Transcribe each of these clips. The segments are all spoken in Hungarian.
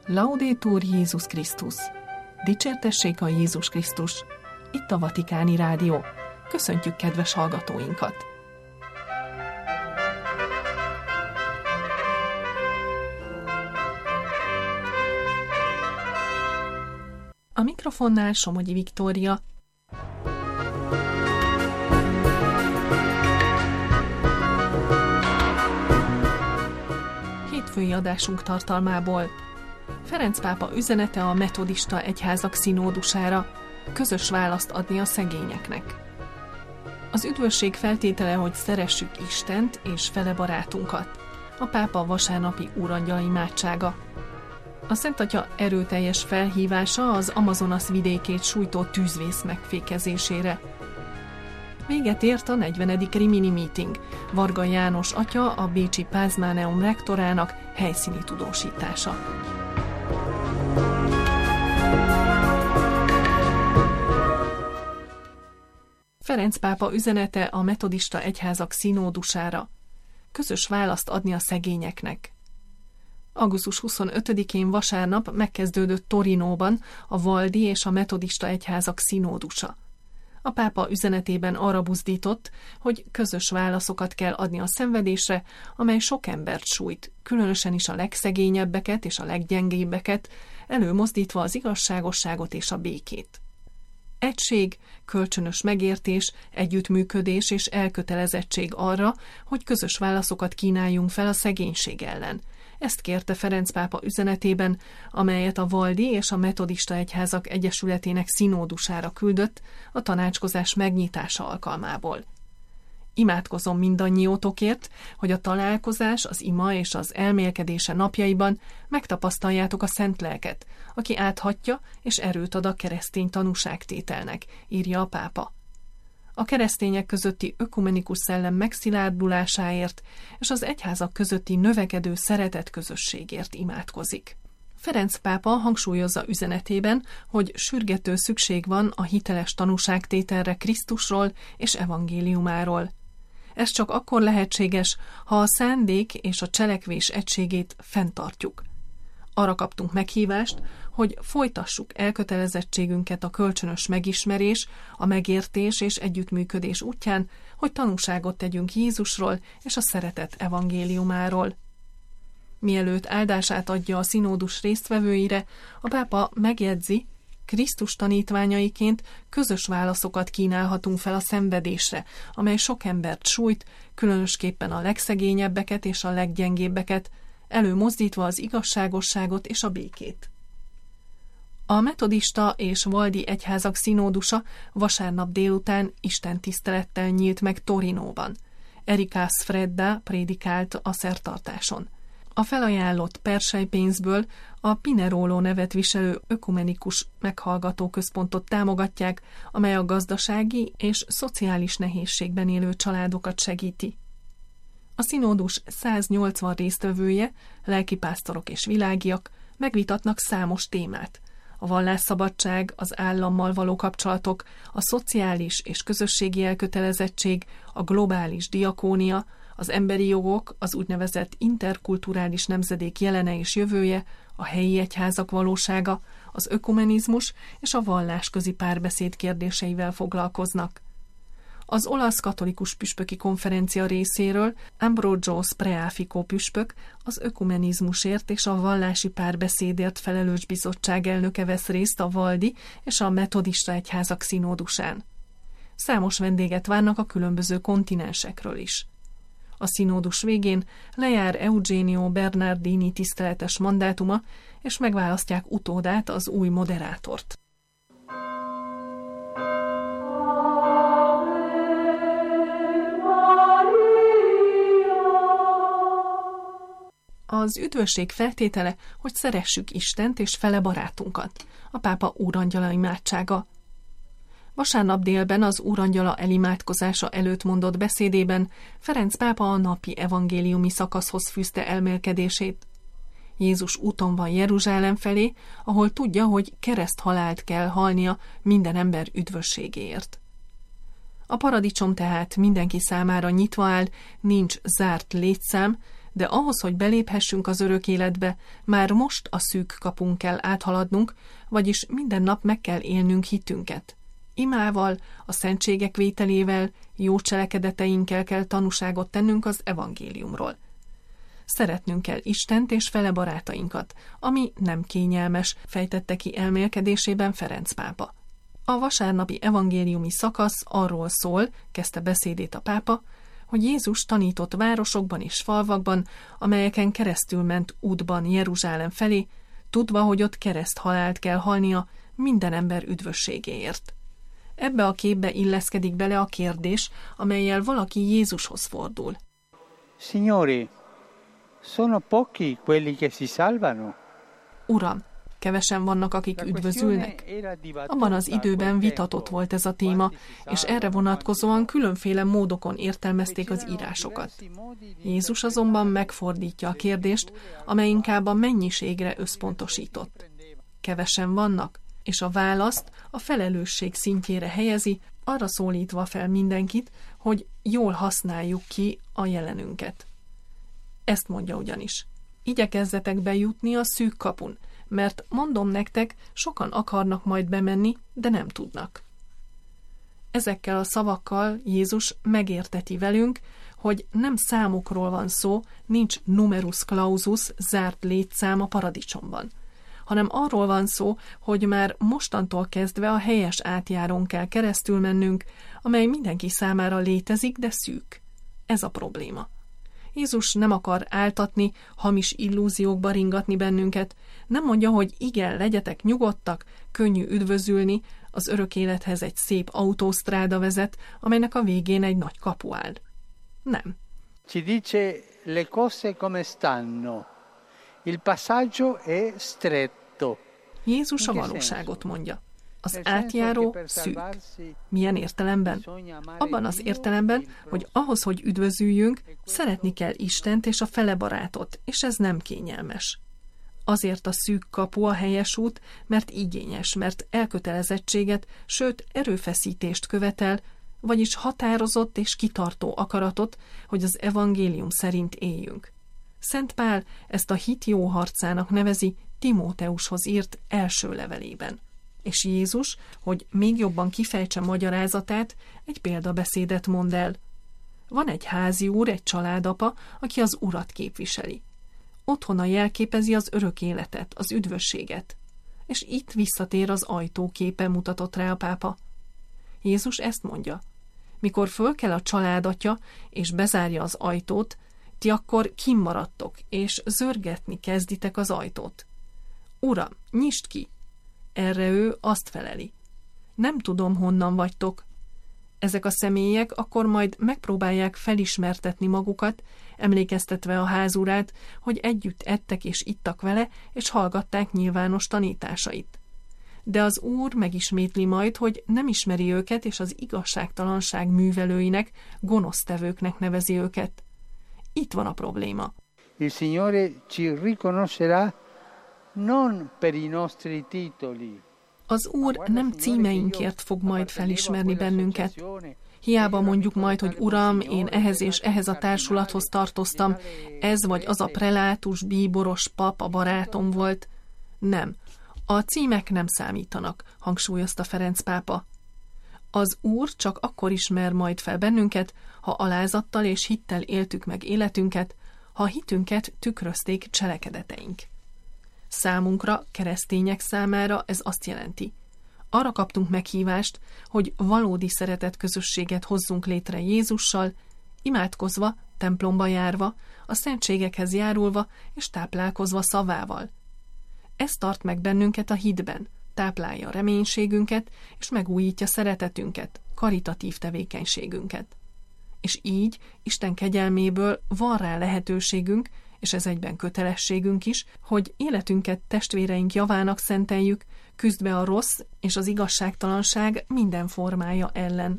Laudetur Jézus Krisztus! Dicsértessék a Jézus Krisztus! Itt a Vatikáni Rádió. Köszöntjük kedves hallgatóinkat! A mikrofonnál Somogyi Viktória. Hétfői adásunk tartalmából: Ferenc pápa üzenete a metodista egyházak szinódusára, közös választ adni a szegényeknek. Az üdvösség feltétele, hogy szeressük Istent és fele barátunkat. A pápa vasárnapi úrangyal imádsága. A Szent Atya erőteljes felhívása az Amazonas vidékét sújtó tűzvész megfékezésére. Véget ért a 40. Rimini Meeting. Varga János atya, a bécsi Pázmáneum rektorának helyszíni tudósítása. Ferenc pápa üzenete a metodista egyházak szinódusára. Közös választ adni a szegényeknek. Augusztus 25-én vasárnap megkezdődött Torinóban a valdi és a metodista egyházak szinódusa. A pápa üzenetében arra buzdított, hogy közös válaszokat kell adni a szenvedésre, amely sok embert sújt, különösen is a legszegényebbeket és a leggyengébbeket, előmozdítva az igazságosságot és a békét. Egység, kölcsönös megértés, együttműködés és elkötelezettség arra, hogy közös válaszokat kínáljunk fel a szegénység ellen. Ezt kérte Ferenc pápa üzenetében, amelyet a valdi és a metodista egyházak egyesületének szinódusára küldött a tanácskozás megnyitása alkalmából. Imádkozom mindannyiótokért, hogy a találkozás, az ima és az elmélkedése napjaiban megtapasztaljátok a Szent Lelket, aki áthatja és erőt ad a keresztény tanúságtételnek, írja a pápa. A keresztények közötti ökumenikus szellem megszilárdulásáért és az egyházak közötti növekedő szeretet közösségért imádkozik. Ferenc pápa hangsúlyozza üzenetében, hogy sürgető szükség van a hiteles tanúságtételre Krisztusról és evangéliumáról. Ez csak akkor lehetséges, ha a szándék és a cselekvés egységét fenntartjuk. Arra kaptunk meghívást, hogy folytassuk elkötelezettségünket a kölcsönös megismerés, a megértés és együttműködés útján, hogy tanúságot tegyünk Jézusról és a szeretet evangéliumáról. Mielőtt áldását adja a szinódus résztvevőire, a pápa megjegyzi, Krisztus tanítványaiként közös válaszokat kínálhatunk fel a szenvedésre, amely sok embert sújt, különösképpen a legszegényebbeket és a leggyengébbeket, előmozdítva az igazságosságot és a békét. A metodista és valdi egyházak szinódusa vasárnap délután istentisztelettel nyílt meg Torinóban. Erika Sfredda prédikált a szertartáson. A felajánlott perselypénzből a Pinerolo nevet viselő ökumenikus meghallgató központot támogatják, amely a gazdasági és szociális nehézségben élő családokat segíti. A szinódus 180 résztvevője, lelkipásztorok és világiak megvitatnak számos témát. A vallásszabadság, az állammal való kapcsolatok, a szociális és közösségi elkötelezettség, a globális diakónia, az emberi jogok, az úgynevezett interkulturális nemzedék jelene és jövője, a helyi egyházak valósága, az ökumenizmus és a vallásközi párbeszéd kérdéseivel foglalkoznak. Az olasz katolikus püspöki konferencia részéről Ambrogio Spreafico püspök az ökumenizmusért és a vallási párbeszédért felelős bizottság elnöke vesz részt a valdi és a metodista egyházak szinódusán. Számos vendéget várnak a különböző kontinensekről is. A szinódus végén lejár Eugenio Bernardini tiszteletes mandátuma, és megválasztják utódát, az új moderátort. Az üdvösség feltétele, hogy szeressük Istent és fele barátunkat. A pápa úrangyala imádsága. Vasárnap délben az úrangyala elimádkozása előtt mondott beszédében Ferenc pápa a napi evangéliumi szakaszhoz fűzte elmélkedését. Jézus úton van Jeruzsálem felé, ahol tudja, hogy kereszthalált kell halnia minden ember üdvösségéért. A paradicsom tehát mindenki számára nyitva áll, nincs zárt létszám, De ahhoz, hogy beléphessünk az örök életbe, már most a szűk kapun kell áthaladnunk, vagyis minden nap meg kell élnünk hitünket. Imával, a szentségek vételével, jó cselekedeteinkkel kell tanúságot tennünk az evangéliumról. Szeretnünk kell Istent és fele barátainkat, ami nem kényelmes, fejtette ki elmélkedésében Ferenc pápa. A vasárnapi evangéliumi szakasz arról szól, kezdte beszédét a pápa, hogy Jézus tanított városokban és falvakban, amelyeken keresztül ment útban Jeruzsálem felé, tudva, hogy ott kereszthalált kell halnia minden ember üdvösségéért. Ebbe a képbe illeszkedik bele a kérdés, amellyel valaki Jézushoz fordul. Signore, sono pochi quelli che si salvano. Uram, kevesen vannak, akik üdvözülnek. Abban az időben vitatott volt ez a téma, és erre vonatkozóan különféle módokon értelmezték az írásokat. Jézus azonban megfordítja a kérdést, amely inkább a mennyiségre összpontosított. Kevesen vannak, és a választ a felelősség szintjére helyezi, arra szólítva fel mindenkit, hogy jól használjuk ki a jelenünket. Ezt mondja ugyanis. Igyekezzetek bejutni a szűk kapun, mert mondom nektek, sokan akarnak majd bemenni, de nem tudnak. Ezekkel a szavakkal Jézus megérteti velünk, hogy nem számokról van szó, nincs numerus clausus, zárt létszám a paradicsomban, hanem arról van szó, hogy már mostantól kezdve a helyes átjárón kell keresztül mennünk, amely mindenki számára létezik, de szűk. Ez a probléma. Jézus nem akar áltatni, hamis illúziókba ringatni bennünket, nem mondja, hogy igen, legyetek nyugodtak, könnyű üdvözülni, az örök élethez egy szép autósztráda vezet, amelynek a végén egy nagy kapu áll. Nem. Ci dice le cose come stanno. Il passaggio è stretto. Jézus a valóságot mondja. Az átjáró szűk. Milyen értelemben? Abban az értelemben, hogy ahhoz, hogy üdvözüljünk, szeretni kell Istent és a fele barátot, és ez nem kényelmes. Azért a szűk kapu a helyes út, mert igényes, mert elkötelezettséget, sőt erőfeszítést követel, vagyis határozott és kitartó akaratot, hogy az evangélium szerint éljünk. Szent Pál ezt a hit jó harcának nevezi Timóteushoz írt első levelében. És Jézus, hogy még jobban kifejtse magyarázatát, egy példabeszédet mond el. Van egy házi úr, egy családapa, aki az Urat képviseli. Otthona jelképezi az örök életet, az üdvösséget. És itt visszatér az ajtóképe, mutatott rá a pápa. Jézus ezt mondja. Mikor fölkel a családatja, és bezárja az ajtót, ti akkor kimaradtok, és zörgetni kezditek az ajtót. Uram, nyisd ki! Erre ő azt feleli. Nem tudom, honnan vagytok. Ezek a személyek akkor majd megpróbálják felismertetni magukat, emlékeztetve a házurát, hogy együtt ettek és ittak vele, és hallgatták nyilvános tanításait. De az Úr megismétli majd, hogy nem ismeri őket, és az igazságtalanság művelőinek, gonosztevőknek nevezi őket. Itt van a probléma. Il Signore ci riconoscerà non per i nostri titoli. Az Úr nem címeinkért fog majd felismerni bennünket. Hiába mondjuk majd, hogy Uram, én ehhez és ehhez a társulathoz tartoztam, ez vagy az a prelátus, bíboros pap a barátom volt. Nem. A címek nem számítanak, hangsúlyozta Ferenc pápa. Az Úr csak akkor ismer majd fel bennünket, ha alázattal és hittel éltük meg életünket, ha hitünket tükrözték cselekedeteink. Számunkra, keresztények számára ez azt jelenti. Arra kaptunk meghívást, hogy valódi szeretetközösséget hozzunk létre Jézussal, imádkozva, templomba járva, a szentségekhez járulva és táplálkozva szavával. Ez tart meg bennünket a hitben, táplálja a reménységünket és megújítja szeretetünket, karitatív tevékenységünket. És így Isten kegyelméből van rá lehetőségünk, és ez egyben kötelességünk is, hogy életünket testvéreink javának szenteljük, küzdve a rossz és az igazságtalanság minden formája ellen.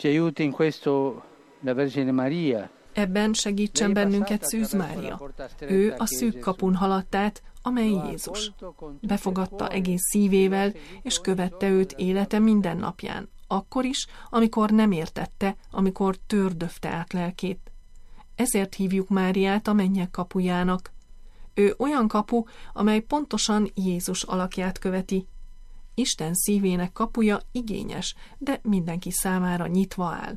Ebben segítsen bennünket Szűz Mária. Ő a szűk kapun haladt át, amely Jézus. Befogadta egész szívével, és követte őt élete minden napján, akkor is, amikor nem értette, amikor tördöfte át lelkét. Ezért hívjuk Máriát a mennyek kapujának. Ő olyan kapu, amely pontosan Jézus alakját követi. Isten szívének kapuja igényes, de mindenki számára nyitva áll.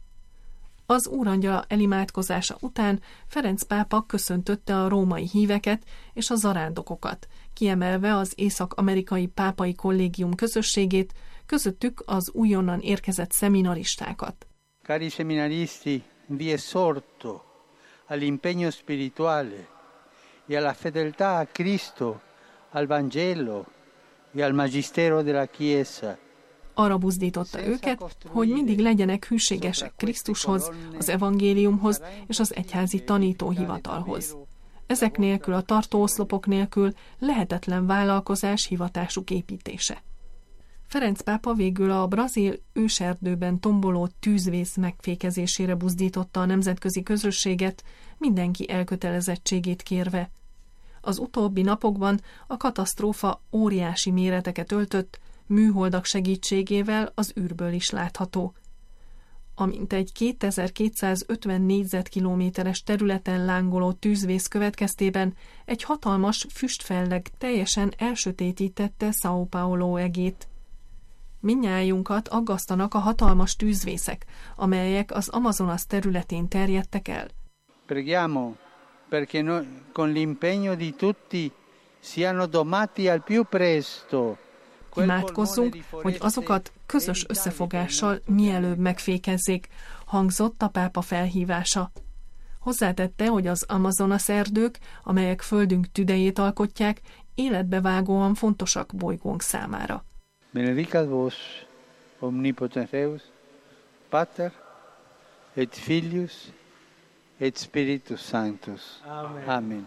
Az úrangyala elimádkozása után Ferenc pápa köszöntötte a római híveket és a zarándokokat, kiemelve az észak-amerikai pápai kollégium közösségét, közöttük az újonnan érkezett seminaristákat. Cari seminaristi, vi esorto all'impegno spirituale e alla fedeltà a Cristo, al Vangelo e al Magistero della Chiesa. Arra buzdította őket, hogy mindig legyenek hűségesek Krisztushoz, az evangéliumhoz és az egyházi tanítóhivatalhoz. Ezek nélkül, a tartóoszlopok nélkül lehetetlen vállalkozás hivatásuk építése. Ferenc pápa végül a brazil őserdőben tomboló tűzvész megfékezésére buzdította a nemzetközi közösséget, mindenki elkötelezettségét kérve. Az utóbbi napokban a katasztrófa óriási méreteket öltött, műholdak segítségével az űrből is látható. A mintegy 2250 négyzetkilométeres területen lángoló tűzvész következtében egy hatalmas füstfelleg teljesen elsötétítette São Paulo egét. Mindnyájunkat aggasztanak a hatalmas tűzvészek, amelyek az Amazonas területén terjedtek el. Preghiamo perché con l'impegno di tutti siano domati al più presto. Imádkozzunk, hogy azokat közös összefogással mielőbb megfékezzék, hangzott a pápa felhívása. Hozzátette, hogy az Amazonas erdők, amelyek földünk tüdejét alkotják, életbevágóan fontosak bolygónk számára. Benedicat vos, omnipotens Deus, Pater, et Filius, et Spiritus Sanctus. Amen. Amen.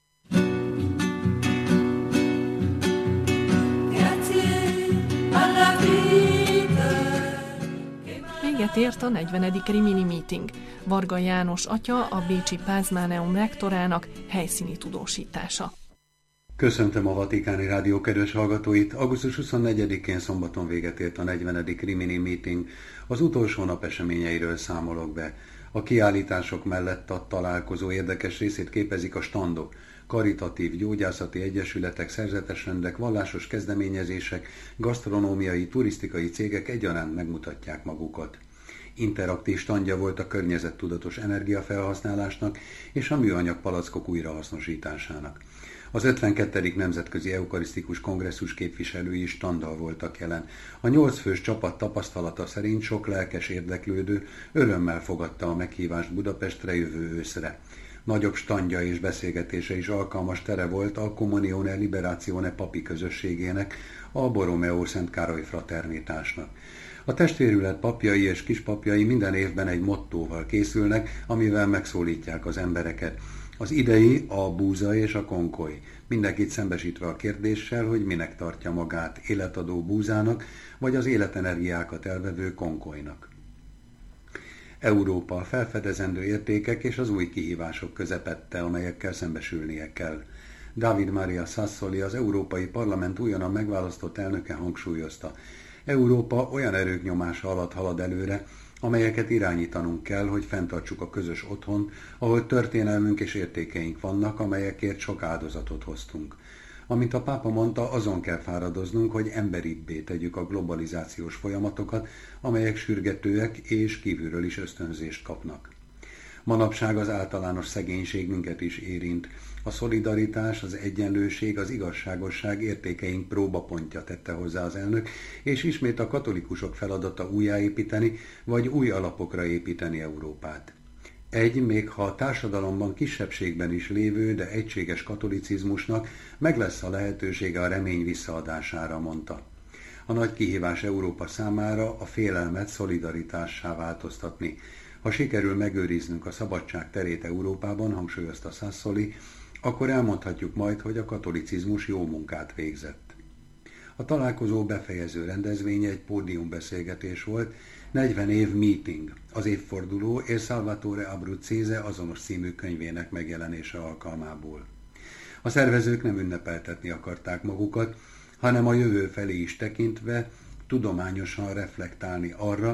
Véget ért a 40. Rimini Meeting. Varga János atya, a bécsi Pázmáneum rektorának helyszíni tudósítása. Köszöntöm a Vatikáni Rádió kedves hallgatóit! Augusztus 24-én szombaton véget ért a 40. Rimini Meeting. Az utolsó nap eseményeiről számolok be. A kiállítások mellett a találkozó érdekes részét képezik a standok, karitatív gyógyászati egyesületek, szerzetes rendek, vallásos kezdeményezések, gasztronómiai, turisztikai cégek egyaránt megmutatják magukat. Interaktív standja volt a környezettudatos energiafelhasználásnak és a műanyag palackok újrahasznosításának. Az 52. Nemzetközi Eukarisztikus Kongresszus képviselői standal voltak jelen. A 8 fős csapat tapasztalata szerint sok lelkes érdeklődő örömmel fogadta a meghívást Budapestre jövő őszre. Nagyobb standja és beszélgetése is alkalmas tere volt a Comunione Liberazione papi közösségének, a Borromeo Szent Károly fraternitásnak. A testvérület papjai és kispapjai minden évben egy mottóval készülnek, amivel megszólítják az embereket. Az idei a búza és a konkoly, mindenkit szembesítve a kérdéssel, hogy minek tartja magát, életadó búzának, vagy az életenergiákat elvevő konkolynak. Európa, felfedezendő értékek és az új kihívások közepette, amelyekkel szembesülnie kell. David Maria Sassoli, az Európai Parlament újonnan megválasztott elnöke hangsúlyozta, Európa olyan erők nyomása alatt halad előre, amelyeket irányítanunk kell, hogy fenntartsuk a közös otthont, ahol történelmünk és értékeink vannak, amelyekért sok áldozatot hoztunk. Amint a pápa mondta, azon kell fáradoznunk, hogy emberibbé tegyük a globalizációs folyamatokat, amelyek sürgetőek és kívülről is ösztönzést kapnak. Manapság az általános szegénység minket is érint. A szolidaritás, az egyenlőség, az igazságosság értékeink próbapontja, tette hozzá az elnök, és ismét a katolikusok feladata újjáépíteni, vagy új alapokra építeni Európát. Még ha a társadalomban kisebbségben is lévő, de egységes katolicizmusnak meg lesz a lehetősége a remény visszaadására, mondta. A nagy kihívás Európa számára a félelmet szolidaritássá változtatni. Ha sikerül megőriznünk a szabadság terét Európában, hangsúlyozta Sassoli, akkor elmondhatjuk majd, hogy a katolicizmus jó munkát végzett. A találkozó befejező rendezvénye egy pódiumbeszélgetés volt, 40 év meeting, az évforduló és Salvatore Abruzzese azonos című könyvének megjelenése alkalmából. A szervezők nem ünnepeltetni akarták magukat, hanem a jövő felé is tekintve tudományosan reflektálni arra,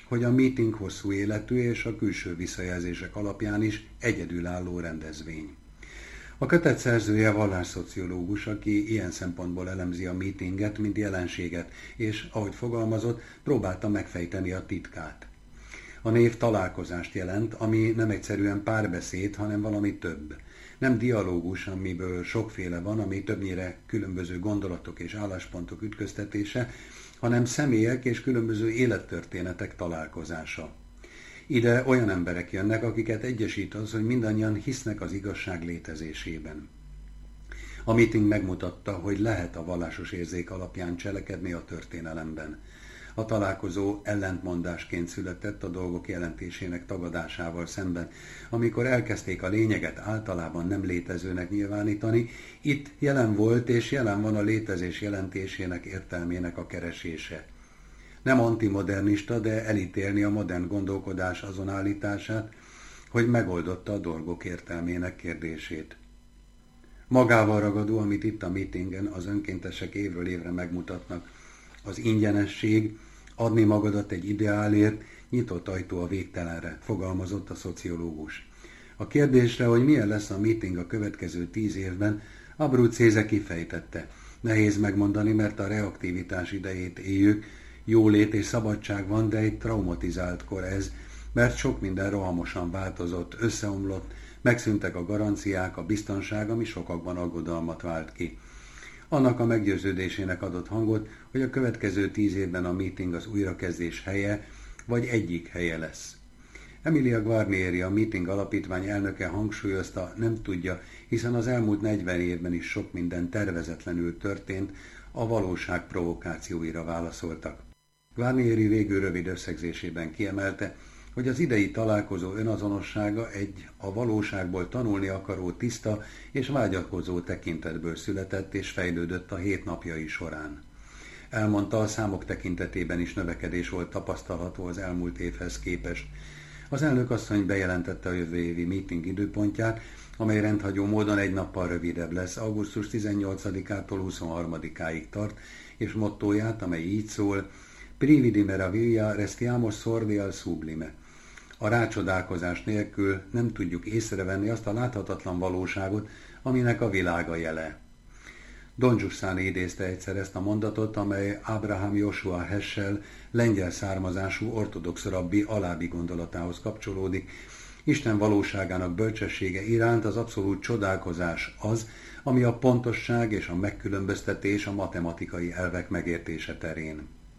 hogy a meeting hosszú életű és a külső visszajelzések alapján is egyedülálló rendezvény. A kötet szerzője vallásszociológus, aki ilyen szempontból elemzi a meetinget, mint jelenséget, és, ahogy fogalmazott, próbálta megfejteni a titkát. A név találkozást jelent, ami nem egyszerűen párbeszéd, hanem valami több. Nem dialógus, amiből sokféle van, ami többnyire különböző gondolatok és álláspontok ütköztetése, hanem személyek és különböző élettörténetek találkozása. Ide olyan emberek jönnek, akiket egyesít az, hogy mindannyian hisznek az igazság létezésében. A meeting megmutatta, hogy lehet a vallásos érzék alapján cselekedni a történelemben. A találkozó ellentmondásként született a dolgok jelentésének tagadásával szemben. Amikor elkezdték a lényeget általában nem létezőnek nyilvánítani, itt jelen volt és jelen van a létezés jelentésének értelmének a keresése. Nem antimodernista, de elítélni a modern gondolkodás azon állítását, hogy megoldotta a dolgok értelmének kérdését. Magával ragadó, amit itt a meetingen az önkéntesek évről évre megmutatnak, az ingyenesség, adni magadat egy ideálért, nyitott ajtó a végtelenre, fogalmazott a szociológus. A kérdésre, hogy milyen lesz a meeting a következő 10 évben, Abruzése kifejtette. Nehéz megmondani, mert a reaktivitás idejét éljük, jólét és szabadság van, de egy traumatizált kor ez, mert sok minden rohamosan változott, összeomlott, megszűntek a garanciák, a biztonság, ami sokakban aggodalmat vált ki. Annak a meggyőződésének adott hangot, hogy a következő 10 évben a meeting az újrakezdés helye, vagy egyik helye lesz. Emilia Guarnieri, a meeting alapítvány elnöke hangsúlyozta, nem tudja, hiszen az elmúlt 40 évben is sok minden tervezetlenül történt, a valóság provokációira válaszoltak. Guarnieri végül rövid összegzésében kiemelte, hogy az idei találkozó önazonossága egy a valóságból tanulni akaró tiszta és vágyakozó tekintetből született és fejlődött a 7 napjai során. Elmondta, a számok tekintetében is növekedés volt tapasztalható az elmúlt évhez képest. Az elnök asszony bejelentette a jövő évi meeting időpontját, amely rendhagyó módon egy nappal rövidebb lesz, augusztus 18-ától 23-áig tart, és mottóját, amely így szól: Privi di meraviglia restiamo sordi al sublime. A rácsodálkozás nélkül nem tudjuk észrevenni azt a láthatatlan valóságot, aminek a világa jele. Don Giussani idézte egyszer ezt a mondatot, amely Abraham Joshua Heschel lengyel származású ortodox rabbi alábbi gondolatához kapcsolódik. Isten valóságának bölcsessége iránt az abszolút csodálkozás az, ami a pontosság és a megkülönböztetés a matematikai elvek megértése terén.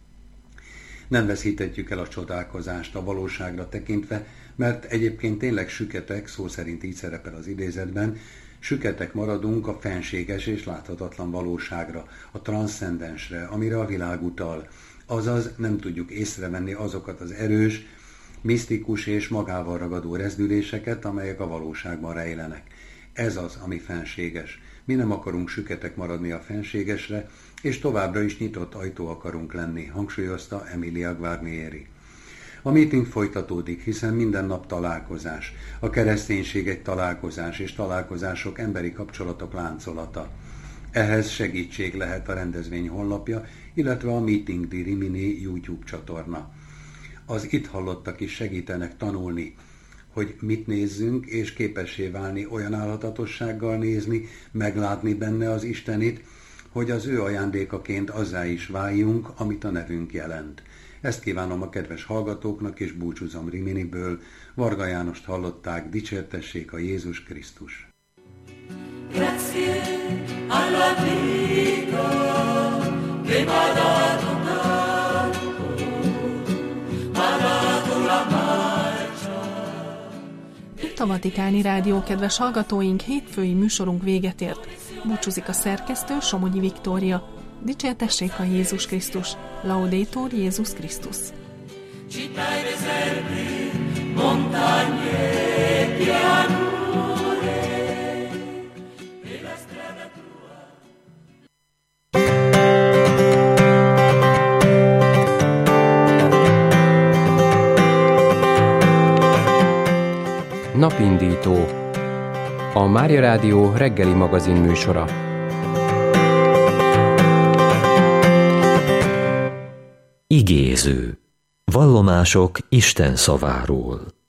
Nem veszíthetjük el a csodálkozást a valóságra tekintve, mert egyébként tényleg süketek, szó szerint így szerepel az idézetben, süketek maradunk a fenséges és láthatatlan valóságra, a transzcendensre, amire a világ utal. Azaz nem tudjuk észrevenni azokat az erős, misztikus és magával ragadó rezdüléseket, amelyek a valóságban rejlenek. Ez az, ami fenséges. Mi nem akarunk süketek maradni a fenségesre, és továbbra is nyitott ajtó akarunk lenni, hangsúlyozta Emilia Guarnieri. A meeting folytatódik, hiszen minden nap találkozás. A kereszténység egy találkozás, és találkozások emberi kapcsolatok láncolata. Ehhez segítség lehet a rendezvény honlapja, illetve a Meeting di Rimini YouTube csatorna. Az itt hallottak is segítenek tanulni, hogy mit nézzünk, és képessé válni olyan álhatatossággal nézni, meglátni benne az Istenit, hogy az ő ajándékaként azzá is váljunk, amit a nevünk jelent. Ezt kívánom a kedves hallgatóknak, és búcsúzom Riminiből. Varga Jánost hallották, dicsértessék a Jézus Krisztus. Grazie alla vita che m'ha dato tanto, m'ha dato la marcia. Itt a Vatikáni Rádió, kedves hallgatóink, hétfői műsorunk véget ért. Búcsúzik a szerkesztő, Somogyi Viktória. Dicsértessék a Jézus Krisztus. Laudetur Jézus Krisztus. Città e deserti, montagne e pianure, e la strada tua. Napindító. A Mária Rádió reggeli magazin műsora. Igéző. Vallomások Isten szaváról.